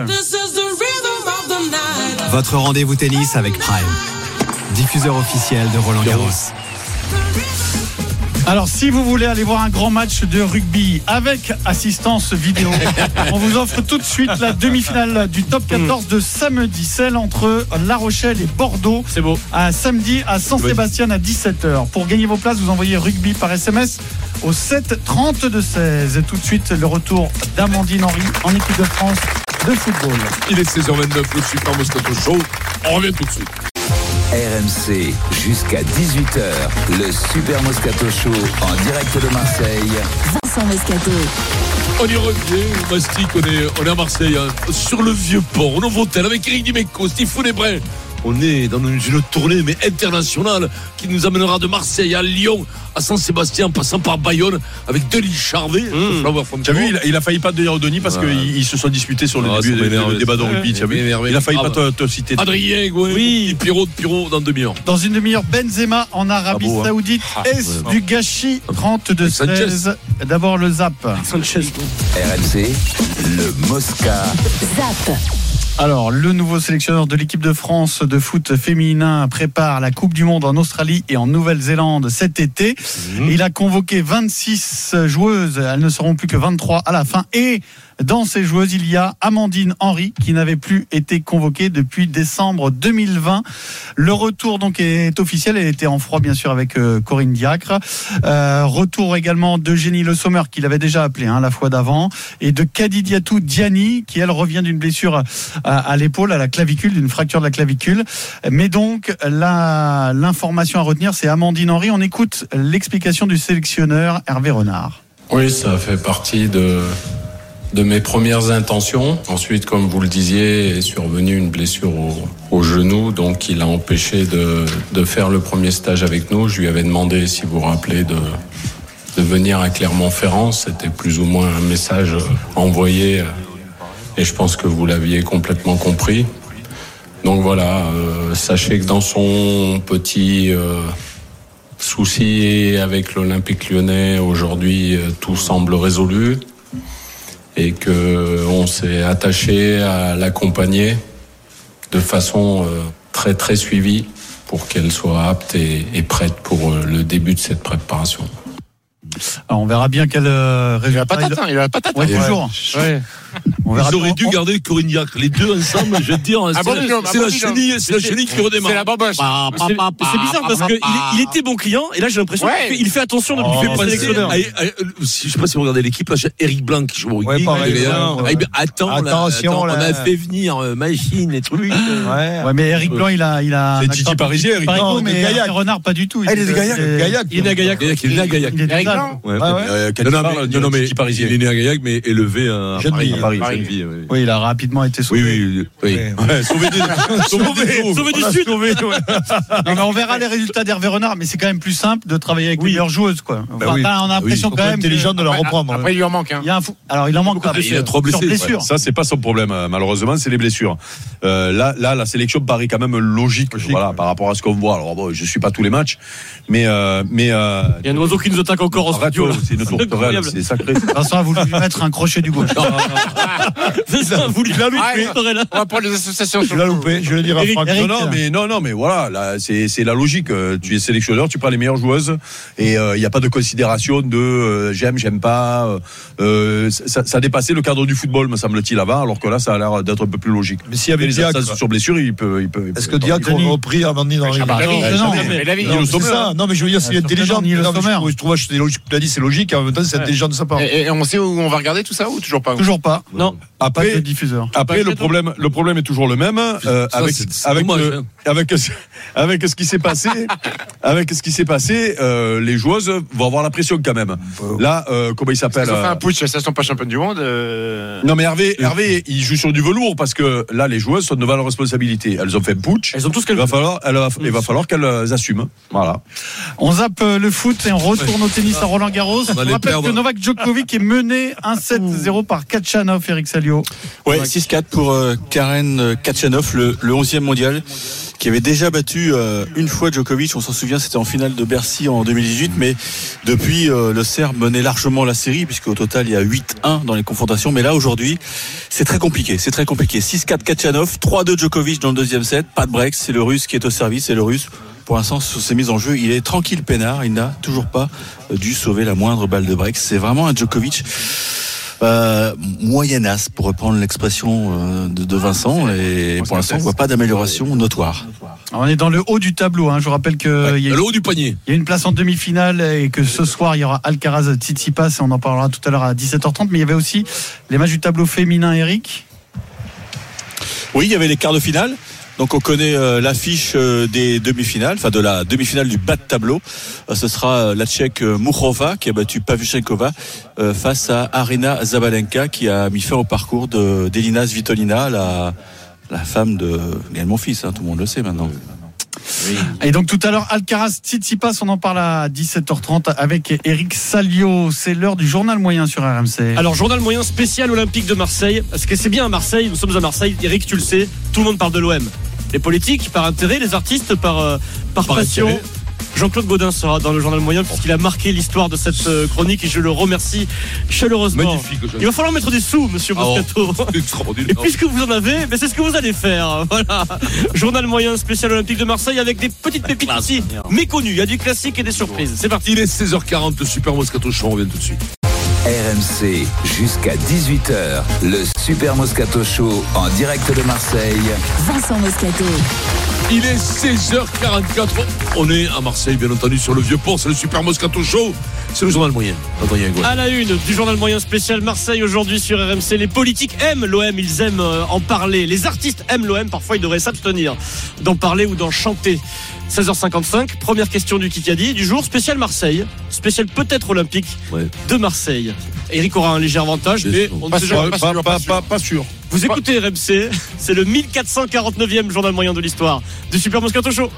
Votre rendez-vous tennis avec Prime, diffuseur officiel de Roland Garros. Alors, si vous voulez aller voir un grand match de rugby avec assistance vidéo, on vous offre tout de suite la demi-finale du top quatorze de samedi, celle entre La Rochelle et Bordeaux. C'est beau. À samedi à Saint-Sébastien à dix-sept heures. Pour gagner vos places, vous envoyez rugby par S M S au sept trente-deux seize. Et tout de suite, le retour d'Amandine Henry en équipe de France de football. Il est seize heures vingt-neuf, le Super Moscato Show. On revient tout de suite. R M C jusqu'à dix-huit heures, le Super Moscato Show en direct de Marseille. Vincent Moscato. On y revient, on mastique, on est, on est à Marseille, hein, sur le Vieux-Port, au Novotel, avec Eric Dimeco, Steve Founébrin. On est dans une, une tournée mais internationale qui nous amènera de Marseille à Lyon, à Saint-Sébastien, en passant par Bayonne, avec Denis Charvet. Mmh. Tu as vu, il a, il a failli pas te dire Denis parce ouais. qu'ils ils se sont disputés sur le ah, début du débat de rugby. Tu as vu, il a failli ah, pas te, te citer. Adrien, Gouin, oui, Pierrot de Pierrot dans demi-heure. Dans une demi-heure, Benzema en Arabie ah, bon, Saoudite. Ah, Est-ce ouais, du gâchis? trente-deux seize. D'abord le Zap. Sanchez. R M C, le Mosca. Zap. Alors, le nouveau sélectionneur de l'équipe de France de foot féminin prépare la Coupe du Monde en Australie et en Nouvelle-Zélande cet été. Mmh. Il a convoqué vingt-six joueuses, elles ne seront plus que vingt-trois à la fin. Et dans ces joueuses, il y a Amandine Henry qui n'avait plus été convoquée depuis décembre deux mille vingt. Le retour donc est officiel. Elle était en froid bien sûr avec euh, Corinne Diacre. Euh, retour également d'Eugénie Le Sommer qui l'avait déjà appelé hein, la fois d'avant, et de Kadidiatou Diani qui elle revient d'une blessure à, à l'épaule, à la clavicule, d'une fracture de la clavicule. Mais donc la, l'information à retenir, c'est Amandine Henry. On écoute l'explication du sélectionneur Hervé Renard. Oui, ça fait partie de de mes premières intentions. Ensuite, comme vous le disiez, est survenue une blessure au, au genou, donc il a empêché de, de faire le premier stage avec nous. Je lui avais demandé, si vous vous rappelez, de, de venir à Clermont-Ferrand. C'était plus ou moins un message envoyé, et je pense que vous l'aviez complètement compris. Donc voilà, euh, sachez que dans son petit euh, souci avec l'Olympique Lyonnais, aujourd'hui, euh, tout semble résolu. Et qu'on s'est attaché à l'accompagner de façon euh, très très suivie pour qu'elle soit apte et, et prête pour euh, le début de cette préparation. Alors on verra bien quel euh, résultat. Il a la patate, hein, il a la patate. Ouais, toujours. Ouais. On verra Ils auraient bien. dû garder Corignac, les deux ensemble, je vais te dire, Ah c'est bon, la, non, c'est ah la bon, chenille, c'est la chenille qui redémarre. C'est la bamboche. C'est c'est bizarre parce qu'il il était bon client et là j'ai l'impression Ouais. qu'il fait, il fait attention depuis Il qu'il fait est passer, sélectionneur. ah, ah, ah, si- je sais pas si vous regardez l'équipe, là, j'ai Eric Blanc qui joue au rugby. Ouais, pareil, Il est là. ouais, ouais. Ah, ben, attends, là, Attention, attends, là. on a fait venir euh, machine et trucs. Ouais. Ouais, mais Eric Blanc, il a, il a. C'est un Titi accent Parisien, Eric Parigo, Blanc, mais de Gaillac. Renard, pas du tout. Ah, il est de Gaillac. c'est- Gaillac. Il est né à Gaillac. Gaillac, il est né à Gaillac. Il est de Eric Gaillac. Blanc Ouais, Ah ouais. euh, quand Non, il non, parle, mais, dit non, non, mais Titi Parisien. il est né à Gaillac, mais élevé à Jeune Paris. vie, à Paris, Paris. jeune vie, oui. Oui, il a rapidement été sauvé. Oui, oui, oui. Ouais. Ouais, sauvé des sauvé, Sauvé du Sud. Non, mais on verra les résultats d'Hervé Renard, mais c'est quand même plus simple de travailler avec les meilleures joueuses, quoi. Enfin, Bah oui. là, on a l'impression Faut quand pas même. intelligent que- de la reprendre. Après, il lui en manque. Hein. Il y a un fou. Alors, il en manque pas. Il a trois Sur blessés. blessure. Ça, c'est pas son problème, euh, malheureusement, c'est les blessures. Euh, là, là, la sélection paraît quand même logique, Logique, voilà, ouais. par rapport à ce qu'on voit. Alors, bon, je suis pas tous les matchs, mais, euh, mais, euh, Il y a un oiseau qui nous attaque encore en arrête, studio. là. c'est une tourterelle, Incroyable. c'est sacré. Vincent a voulu lui mettre un crochet du gauche. C'est ça, vous lui l'avez Ah, loupé. On va prendre les associations. Je l'ai loupé, je vais le dire à Eric, Franck. Eric, Non, non, mais non, non, mais voilà, là, c'est, c'est la logique. Euh, Tu es sélectionneur, tu prends les meilleures joueuses, et il euh, n'y a pas de considération de euh, j'aime, j'aime pas. Euh, euh, ça, ça a dépassé le cadre du football, me semble-t-il, avant, alors que là, ça a l'air d'être un peu plus logique. Mais s'il y avait les Diacre, absences sur blessure, il peut, il peut. il est-ce peut- que Diacre il peut- aurait repris Amandine dans les Ah bah non, Jamais. non, Jamais. Mais la vie. Non, le c'est sommaire. ça. Non, mais je veux dire, c'est Ah, intelligent. ni le Non, mais sommaire. je, je trouve, c'est logique. Tu l'as dit, c'est logique. En même temps, c'est intelligent de sa part. Et, et on sait où on va regarder tout ça ou toujours pas? Toujours pas. Non. Pas Après, de diffuseur. Après, le problème, le problème est toujours le même, euh, Ça, avec, c'est- c'est avec, dommage, le- hein. avec, avec ce qui s'est passé, avec ce qui s'est passé, euh, les joueuses vont avoir la pression quand même. Là, euh, comment il s'appelle Ils ont fait euh, un putsch, elles sont pas championnes du monde. euh, Non mais Hervé, Hervé, il joue sur du velours parce que là, les joueuses sont devant leur responsabilité. Elles ont fait un putsch. Elles ont tout ce qu'elles Il va veulent. falloir, elle va- il va falloir qu'elles euh, assument. Voilà. On zappe euh, le foot et on retourne au tennis à Roland Garros. On va Je les rappelle perdre. que Novak Djokovic est mené un sept zéro par Kachanov, Eric Salio. Ouais, six quatre pour euh, Karen Kachanov, le, le onzième mondial, qui avait déjà battu euh, une fois Djokovic. On s'en souvient, c'était en finale de Bercy en deux mille dix-huit, mais depuis, euh, le Serbe menait largement la série, puisqu'au total, il y a huit un dans les confrontations. Mais là, aujourd'hui, c'est très compliqué. C'est très compliqué. six quatre Kachanov, trois deux Djokovic dans le deuxième set. Pas de break. C'est le Russe qui est au service. Et le Russe, pour l'instant, sur ses mises en jeu, il est tranquille peinard. Il n'a toujours pas euh, dû sauver la moindre balle de break. C'est vraiment un Djokovic Euh, moyennasse, pour reprendre l'expression euh, de, de Vincent, et pour l'instant on voit pas d'amélioration notoire. Alors, on est dans le haut du tableau, hein. Je vous rappelle qu'il Ouais, y, a- le haut du panier. il y a une place en demi-finale et que ce soir il y aura Alcaraz Tsitsipas et on en parlera tout à l'heure à dix-sept heures trente, mais il y avait aussi les matchs du tableau féminin, Eric. Oui, il y avait les quarts de finale. Donc on connaît euh, l'affiche euh, des demi-finales, enfin de la demi-finale du bas de tableau. Euh, ce sera euh, la Tchèque euh, Muchova qui a battu Pavlyuchenkova euh, face à Aryna Zabalenka qui a mis fin au parcours de d'Elina Svitolina, la la femme de Gaël Monfils, hein, tout le monde le sait maintenant. Et donc tout à l'heure, Alcaraz Tsitsipas, on en parle à dix-sept heures trente avec Eric Salio. C'est l'heure du journal moyen sur R M C. Alors, journal moyen spécial olympique de Marseille. Parce que c'est bien à Marseille, nous sommes à Marseille. Eric, tu le sais, tout le monde parle de l'O M. Les politiques par intérêt, les artistes par, euh, par, Par passion. intérêt. Jean-Claude Gaudin sera dans le journal moyen puisqu'il a marqué l'histoire de cette euh, chronique et je le remercie chaleureusement. Magnifique. Il va falloir mettre des sous, monsieur Ah, oh, Moscato. c'est extraordinaire. Et puisque vous en avez, ben c'est ce que vous allez faire. Voilà. Journal moyen spécial olympique de Marseille avec des petites pépites aussi méconnues. Il y a du classique et des surprises. C'est parti. Il est seize heures quarante, le Super Moscato Show, on revient tout de suite. R M C jusqu'à dix-huit heures, le Super Moscato Show en direct de Marseille. Vincent Moscato. Il est seize heures quarante-quatre. On est à Marseille, bien entendu, sur le Vieux-Port. C'est le Super Moscato Show. C'est le journal moyen. Adrien Gouin. À la une du journal moyen spécial Marseille aujourd'hui sur R M C. Les politiques aiment l'O M, ils aiment euh, en parler. Les artistes aiment l'O M, parfois ils devraient s'abstenir d'en parler ou d'en chanter. seize heures cinquante-cinq, première question du Kikadi du jour, spécial Marseille, spécial peut-être olympique Ouais. de Marseille. Eric aura un léger avantage, Bien mais sûr. on ne Pas sait sûr, jamais. pas Pas, sûr, pas, pas sûr. pas, pas sûr. Vous écoutez R M C, c'est le mille quatre cent quarante-neuvième journal moyen de l'histoire du Super Moscato Show.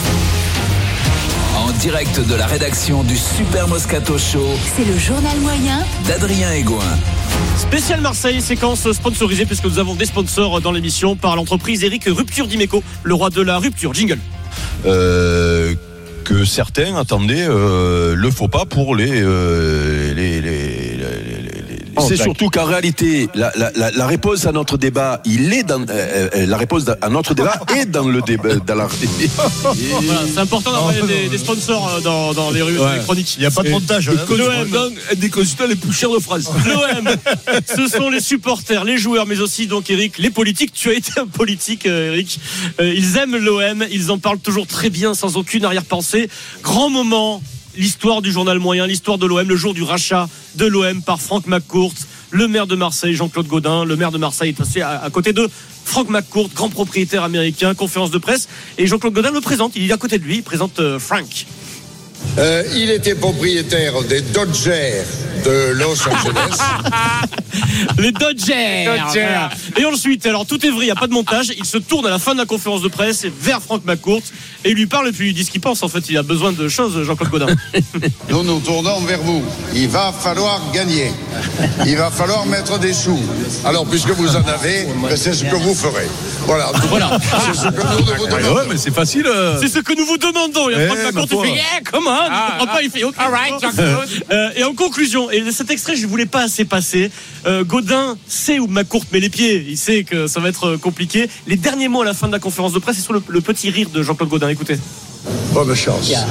En direct de la rédaction du Super Moscato Show C'est le journal moyen d'Adrien Egoin. Spécial Marseille, séquence sponsorisée puisque nous avons des sponsors dans l'émission par l'entreprise Eric Rupture d'Imeco, le roi de la rupture. Jingle. Euh, que certains attendaient euh, le faux pas pour les, euh, les, les, les, les, les C'est surtout qu'en réalité, la, la, la, la réponse à notre débat, il est dans euh, euh, la réponse à notre débat est dans le débat, dans la. Voilà, c'est important d'avoir des, des sponsors dans, dans les rues ouais. chroniques. Il n'y a pas de montage. L'O M, un des consultants les plus chers de France. L'O M, ce sont les supporters, les joueurs, mais aussi donc Eric, les politiques. Tu as été un politique, Eric. Euh, ils aiment l'O M, ils en parlent toujours très bien, sans aucune arrière-pensée. Grand moment. L'histoire du journal moyen, l'histoire de l'O M, le jour du rachat de l'O M par Franck McCourt, le maire de Marseille, Jean-Claude Gaudin. Le maire de Marseille est assis à, à côté de Franck McCourt, grand propriétaire américain, conférence de presse. Et Jean-Claude Gaudin le présente, il est à côté de lui, il présente euh, Frank. Euh, il était propriétaire des Dodgers de Los Angeles. Les Dodgers, Dodgers. Voilà. Et ensuite, alors tout est vrai, il n'y a pas de montage. Il se tourne à la fin de la conférence de presse vers Franck McCourt et il lui parle et puis il dit ce qu'il pense. En fait, il a besoin de choses, Jean-Claude Gaudin. Nous nous tournons vers vous. Il va falloir gagner. Il va falloir mettre des sous. Alors, puisque vous en avez, c'est ce que vous ferez. Voilà. Voilà. C'est ce que nous vous demandons. Ouais, mais c'est facile. Euh... C'est ce que nous vous demandons. Et Franck eh, McCourt, il fait yeah, come on. Ah, il, ah, pas, il fait OK. All right, euh, et en conclusion, et cet extrait, je ne voulais pas assez passer. Euh, Gaudin sait où McCourt met les pieds. Il sait que ça va être compliqué. Les derniers mots à la fin de la conférence de presse, c'est sur le, le petit rire de Jean-Claude Gaudin. Écoutez. Bonne chance. Yeah.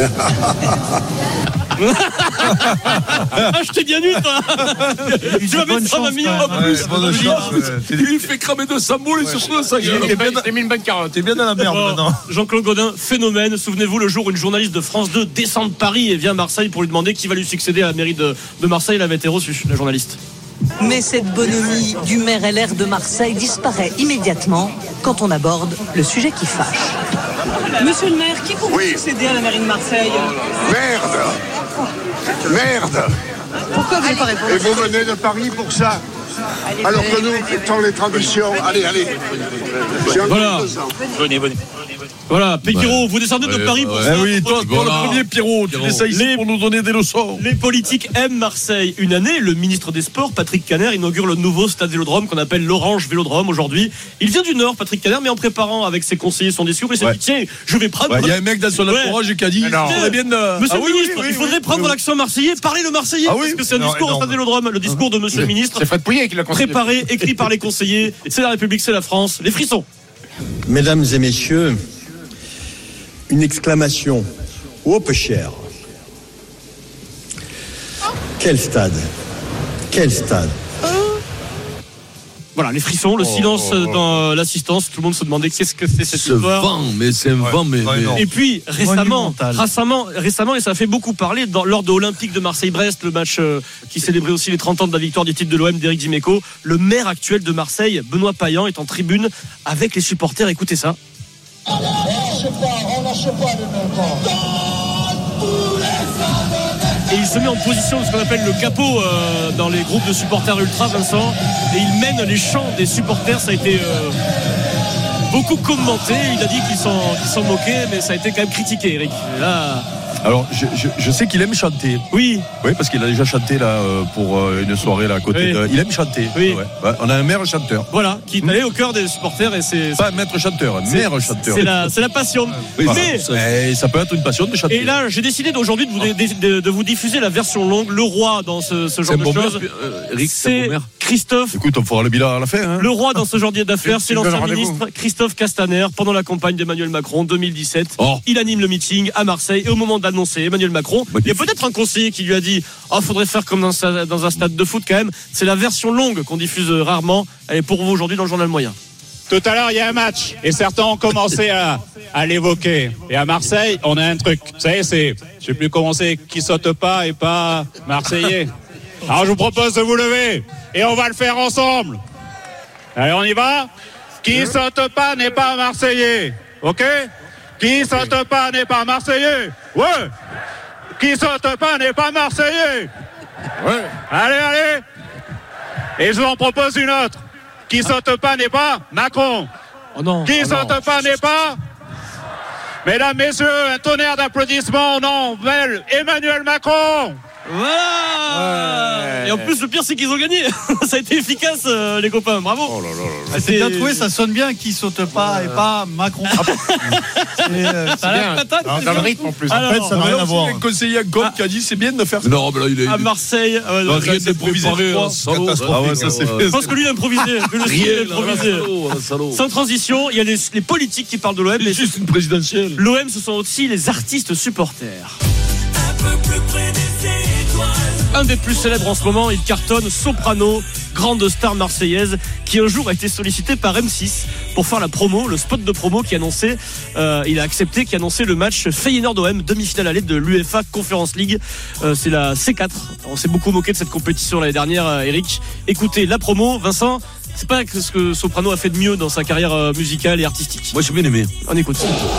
Ah, je t'ai bien eu, toi. Tu vas mettre ça ma million en plus. Tu lui fais cramer deux cents boules et surtout de sa gueule. T'es mis une bonne carotte. T'es bien dans la merde maintenant. Jean-Claude Gaudin, phénomène. Souvenez-vous, le jour où une journaliste de France deux descend de Paris et vient à Marseille pour lui demander qui va lui succéder à la mairie de, de Marseille. Elle avait été reçue, la journaliste. Mais cette bonhomie du maire L R de Marseille disparaît immédiatement quand on aborde le sujet qui fâche. Monsieur le maire, qui pourrait oui. succéder à la mairie de Marseille ? Merde Merde Pourquoi vous n'avez pas répondu ? Et vous venez de Paris pour ça ? Allez, alors que nous, dans les traditions, allez, allez. Voilà. Venez, venez. Voilà, Pierrot, vous descendez de Paris pour ça. Eh oui, toi, toi le premier Pierrot, tu fais ça ici les, pour nous donner des leçons. Les politiques aiment Marseille. Une année, le ministre des Sports, Patrick Caner, inaugure le nouveau stade Vélodrome qu'on appelle l'Orange Vélodrome aujourd'hui. Il vient du Nord, Patrick Caner, mais en préparant avec ses conseillers son discours, il s'est ouais. dit tiens, je vais prendre. Il ouais, y a un mec dans son entourage ouais. qui a dit il faudrait bien de... Monsieur ah, le oui, ministre, oui, oui, il faudrait oui, prendre oui. l'accent marseillais, parler le marseillais, ah, oui. parce que c'est un non, discours non, au stade Vélodrome, le discours de monsieur le ministre. C'est Fred Pouillet qui l'a conseillé. Préparé, écrit par les conseillers. C'est la République, c'est la France. Les frissons. Mesdames et messieurs, une exclamation oh peu cher. Quel stade? Quel stade? Voilà, les frissons, le silence oh, oh, oh. dans l'assistance. Tout le monde se demandait qu'est-ce que c'est cette Ce histoire. vent, mais c'est un ouais. vent, mais, ouais, mais... Et puis récemment, récemment, récemment, et ça a fait beaucoup parler dans, lors de l'Olympique de Marseille-Brest, le match euh, qui célébrait aussi les trente ans de la victoire du titre de l'O M d'Éric Dimeco. Le maire actuel de Marseille, Benoît Payan, est en tribune avec les supporters. Écoutez ça. On lâche pas, on lâche pas le Et il se met en position de ce qu'on appelle le capot euh, dans les groupes de supporters ultra, Vincent, et il mène les chants des supporters. Ça a été euh, beaucoup commenté. Il a dit qu'ils s'en, qu'ils s'en moquaient, mais ça a été quand même critiqué, Eric. Et là... Alors, je, je, je sais qu'il aime chanter. Oui. Oui, parce qu'il a déjà chanté là pour une soirée là à côté. Oui. De... Il aime chanter. Oui. Ouais. Ouais, on a un maire chanteur. Voilà, qui est allé au cœur des supporters et c'est. Pas un maître chanteur, un maire chanteur. C'est la, c'est la passion. Oui, mais ça, ça peut être une passion de chanter. Et là, j'ai décidé aujourd'hui de vous, de, de, de vous diffuser la version longue. Le roi dans ce, ce genre de choses. Euh, Eric, c'est, c'est Christophe. Écoute, on fera le bilan à la fin. Hein. Le roi dans ce genre d'affaires, c'est l'ancien ministre Christophe Castaner pendant la campagne d'Emmanuel Macron deux mille dix-sept. Oh. Il anime le meeting à Marseille et au moment d'annoncer Emmanuel Macron. Il y a peut-être un conseiller qui lui a dit oh, faudrait faire comme dans, sa, dans un stade de foot quand même. C'est la version longue qu'on diffuse rarement. Elle est pour vous aujourd'hui dans le journal moyen. Tout à l'heure, il y a un match et certains ont commencé à, à l'évoquer. Et à Marseille, on a un truc. Vous savez, c'est, je sais plus comment c'est, qui saute pas et pas marseillais. Alors je vous propose de vous lever et on va le faire ensemble. Allez, on y va. Qui saute pas n'est pas marseillais. Ok? Qui saute pas n'est pas marseillais. Ouais. Qui saute pas n'est pas marseillais. Ouais. Allez, allez. Et je vous en propose une autre. Qui saute pas n'est pas Macron. Oh non. Qui oh saute non. pas n'est pas. Mesdames, messieurs, un tonnerre d'applaudissements. Non, belle Emmanuel Macron. Voilà. Ouais. Et en plus, le pire, c'est qu'ils ont gagné. Ça a été efficace, euh, les copains. Bravo. Oh là là là. Ah, c'est bien trouvé, ça sonne bien. Qui saute pas ouais. et pas Macron. c'est, euh, c'est bien. Patate, non, dans le rythme en plus. Alors, en fait, ça n'a rien à voir. Il y a un conseiller à Gaulle ah. qui a dit c'est bien de faire ça. Non, mais là, il est. À Marseille. Ah, ouais, non, rien d'improvisé. Ah ouais, ça c'est fait. Je pense que lui, il a improvisé. Rien improvisé. Sans transition, il y a les, les politiques qui parlent de l'O M. C'est juste une présidentielle. L'O M, ce sont aussi les artistes supporters. Un peu plus près des étoiles. Un des plus célèbres en ce moment, il cartonne, Soprano, grande star marseillaise, qui un jour a été sollicité par M six pour faire la promo, le spot de promo qui annonçait, euh, il a accepté, qui annonçait le match Feyenoord-O M, demi-finale aller de l'U E F A Conference League. Euh, c'est la C quatre. On s'est beaucoup moqué de cette compétition l'année dernière, euh, Eric. Écoutez, la promo, Vincent, c'est pas ce que Soprano a fait de mieux dans sa carrière euh, musicale et artistique. Moi, j'ai bien aimé. On écoute.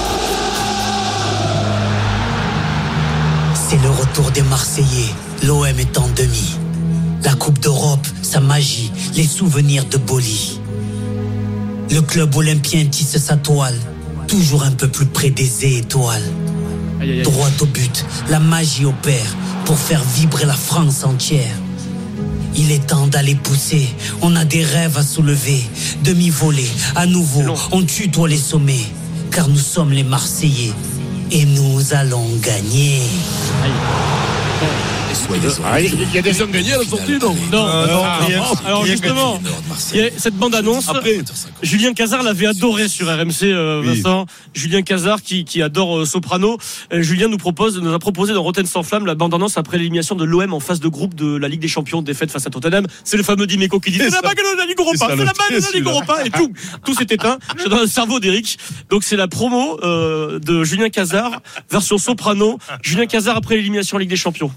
C'est le retour des Marseillais. L'O M est en demi. La Coupe d'Europe, sa magie, les souvenirs de Boli. Le club olympien tisse sa toile, toujours un peu plus près des étoiles. Aïe, aïe, aïe. Droit au but, la magie opère pour faire vibrer la France entière. Il est temps d'aller pousser, on a des rêves à soulever. Demi-volée, à nouveau, on tutoie les sommets. Car nous sommes les Marseillais et nous allons gagner. Aïe. Ah, il y a des gens gagnés à la sortie, non Non, euh, non ah, rien, alors justement, il y a cette bande-annonce. Après, Julien Cazard l'avait adoré sur R M C, euh, Vincent. Oui. Julien Cazard qui, qui adore euh, Soprano. Euh, Julien nous propose, nous a proposé dans Rotten sans flamme la bande-annonce après l'élimination de l'O M en phase de groupe de la Ligue des Champions, défaite face à Tottenham. C'est le fameux Dimeco qui dit c'est la bague de la Ligue Europa, c'est la bague de la Ligue Europa, et tout, tout s'est éteint. Je suis dans le cerveau d'Eric. Donc c'est la promo euh, de Julien Cazard version Soprano. Julien Cazard après l'élimination en Ligue des Champions.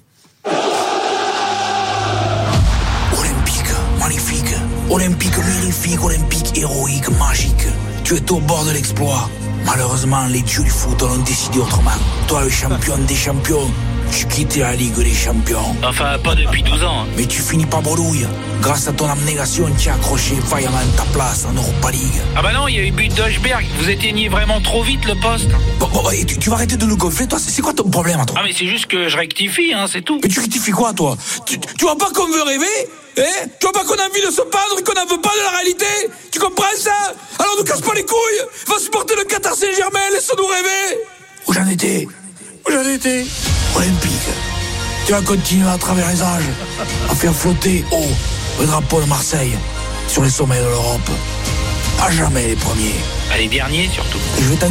Magnifique, olympique, lyrifique, olympique, héroïque, magique. Tu es au bord de l'exploit. Malheureusement, les dieux du foot l'ont décidé autrement. Toi, le champion des champions, tu quittes la Ligue des Champions. Enfin, pas depuis douze ans. Hein. Mais tu finis pas bredouille. Grâce à ton abnégation, tu as accroché vaillamment ta place en Europa League. Ah bah non, il y a eu but d'Heuberg. Vous éteignez vraiment trop vite le poste. Bon, bon tu, tu vas arrêter de nous gonfler, toi. C'est quoi ton problème, toi? Ah mais c'est juste que je rectifie, hein, c'est tout. Mais tu rectifies quoi, toi? Tu, tu vois pas qu'on veut rêver? Eh, tu vois pas qu'on a envie de se pendre et qu'on n'en veut pas de la réalité? Tu comprends ça? Alors ne casse pas les couilles. Va supporter le Qatar Saint-Germain, laisse-nous rêver. Où j'en étais? Où j'en étais? Olympique. Tu vas continuer à travers les âges à faire flotter haut le drapeau de Marseille sur les sommets de l'Europe. À jamais les premiers. À les derniers surtout. Et je vais t'en...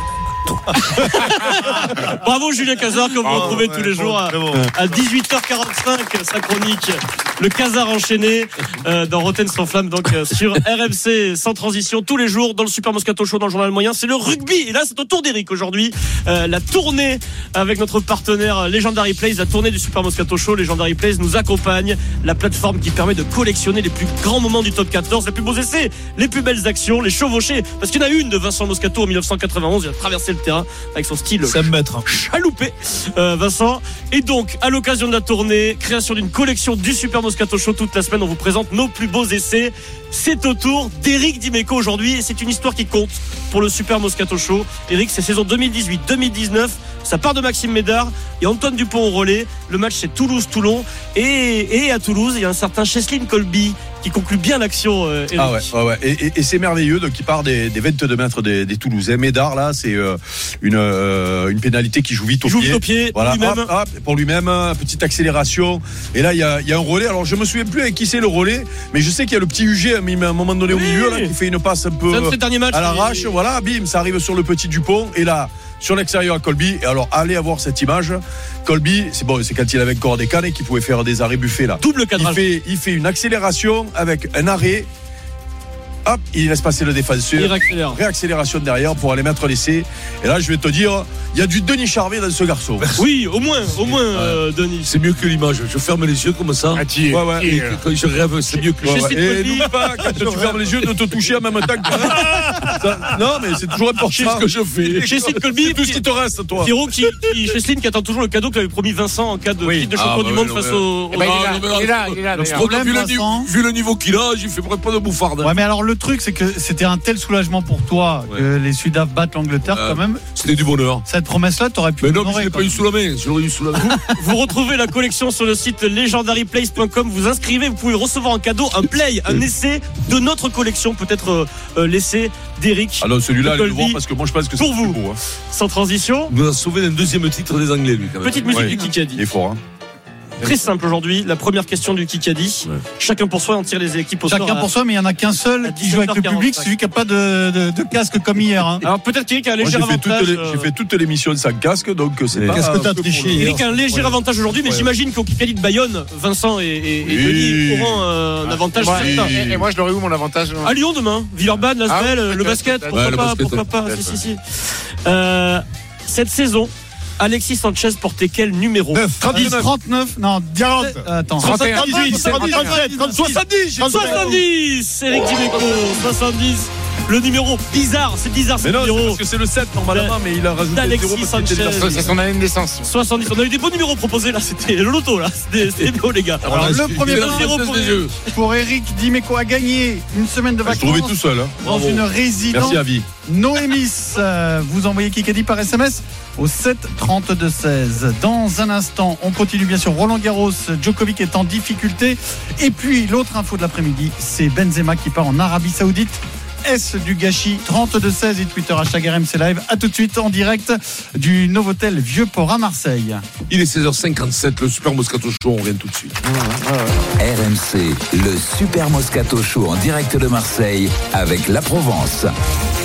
Bravo Julien Cazard, que vous oh, retrouvez ouais, tous les bon, jours à, bon. à dix-huit heures quarante-cinq, sa chronique Le Cazard enchaîné euh, dans Rotten sans flamme, donc euh, sur R M C sans transition tous les jours dans le Super Moscato Show dans le journal moyen. C'est le rugby et là c'est au tour d'Eric aujourd'hui. Euh, la tournée avec notre partenaire Legendary Plays, la tournée du Super Moscato Show. Legendary Plays nous accompagne, la plateforme qui permet de collectionner les plus grands moments du top quatorze, les plus beaux essais, les plus belles actions, les chevauchés. Parce qu'il y en a une de Vincent Moscato en dix-neuf cent quatre-vingt-onze, il a traversé le terrain avec son style chaloupé, euh, Vincent. Et donc à l'occasion de la tournée, création d'une collection du Super Moscato Show, toute la semaine on vous présente nos plus beaux essais. C'est au tour d'Eric Dimeco aujourd'hui et c'est une histoire qui compte pour le Super Moscato Show. Eric, c'est saison deux mille dix-huit deux mille dix-neuf, ça part de Maxime Médard et Antoine Dupont au relais. Le match c'est Toulouse-Toulon et, et à Toulouse il y a un certain Cheslin Colby qui conclut bien l'action, euh, Eric. Ah ouais, ouais, ouais. Et, et, et c'est merveilleux, donc il part des, des vingt-deux mètres des, des Toulousains. Médard là, c'est euh, une, euh, une pénalité qui joue vite au joue pied. Vite au pied, voilà, pour lui-même. Hop, hop, pour lui-même, petite accélération. Et là il y a, il y a un relais. Alors je me souviens plus avec qui c'est le relais, mais je sais qu'il y a le petit U G à un moment donné oui. au milieu là qui fait une passe un peu à l'arrache. Et... Voilà, bim, ça arrive sur le petit Dupont et là. Sur l'extérieur à Colby, et alors allez avoir cette image. Colby, c'est bon, c'est quand il avait encore des cannes et qu'il pouvait faire des arrêts buffets là. Double cadrage. Il fait, il fait une accélération avec un arrêt. Hop, il laisse passer le défenseur. Il réaccélère. Réaccélération derrière pour aller mettre l'essai. Et là, je vais te dire, il y a du Denis Charvet dans ce garçon. Oui, au moins, au moins, ouais. euh, Denis. C'est mieux que l'image. Je ferme les yeux comme ça. Ah, ouais, ouais. Et quand je rêve, c'est mieux que. Ouais, ouais. Et n'oublie pas quand tu fermes les yeux de te toucher en même temps que. Ça, non, mais c'est toujours important. C'est ce que je fais. Cheslin Colby, c'est tout ce qui te reste, toi. Pierrot qui, qui Cheslin qui attend toujours le cadeau qu'avait promis Vincent en cas de oui. titre de champion ah, du monde ouais, face ouais. au. Il est là, il est là. Vu le niveau qu'il a, j'ai fait pas de bouffarde. Ouais, mais alors le le truc, c'est que c'était un tel soulagement pour toi ouais. que les Sudaf battent l'Angleterre euh, quand même. C'était du bonheur. Cette promesse-là, t'aurais pu. Mais non, mais je l'ai pas eu sous la main. Je l'aurais eu sous la main. Vous retrouvez la collection sur le site legendary place point com. Vous inscrivez, vous pouvez recevoir en cadeau un play, un essai de notre collection, peut-être euh, l'essai d'Eric. Alors celui-là, allez le voir parce que moi je pense que c'est pour vous. Beau, hein. Sans transition. Il nous a sauvé d'un deuxième titre des Anglais, lui. Quand même. Petite musique ouais. du Kikadi. Il est fort, hein. Très simple aujourd'hui. La première question du Kikadi. Ouais. Chacun pour soi, on tire les équipes au Chacun sort. pour soi, mais il n'y en a qu'un seul qui joue avec le public, celui qui n'a pas de, de, de casque comme hier. Hein. Alors peut-être qu'Eric a un léger Moi, j'ai avantage. Fait les, euh... J'ai fait toute l'émission sans casque, donc c'est pas. Qu'est-ce que t'as triché? Eric a un léger ouais. avantage aujourd'hui, mais ouais. j'imagine qu'au Kikadi de Bayonne, Vincent et, et, et oui. Denis auront euh, un avantage moi, certain. Et, et moi, je l'aurais eu mon avantage. Non. À Lyon demain, Villeurbanne, Lasvel, ah, le basket, pourquoi ouais, pas, pourquoi pas, si, si, si. Euh, cette saison. Alexis Sanchez portait quel numéro? neuf, trente-neuf, non, quarante, attends, soixante-dix, soixante-dix, soixante-dix, Eric Dimeco, soixante-dix. Le numéro bizarre, c'est bizarre ce mais non, numéro. C'est parce que c'est le sept normalement, mais il a rajouté Alexis zéro Sanchez. C'est son année de naissance. soixante-dix. On a eu des beaux numéros proposés là, c'était le loto là, c'était, c'était beau les gars. Alors, Alors le premier numéro pour, pour Eric Dimeco a gagné une semaine de vacances. Je trouvais tout seul. Hein. Dans Bravo. Une résidence. Merci à vie. Noémis, vous envoyez Kikadi par S M S au sept trente-deux seize. Dans un instant, on continue bien sûr. Roland Garros, Djokovic est en difficulté. Et puis l'autre info de l'après-midi, c'est Benzema qui part en Arabie Saoudite. Est-ce du gâchis? Trente-deux seize et Twitter hashtag R M C Live. A tout de suite en direct du Novotel Vieux-Port à Marseille. Il est seize heures cinquante-sept, le Super Moscato Show, on revient tout de suite. R M C, le Super Moscato Show en direct de Marseille avec la Provence.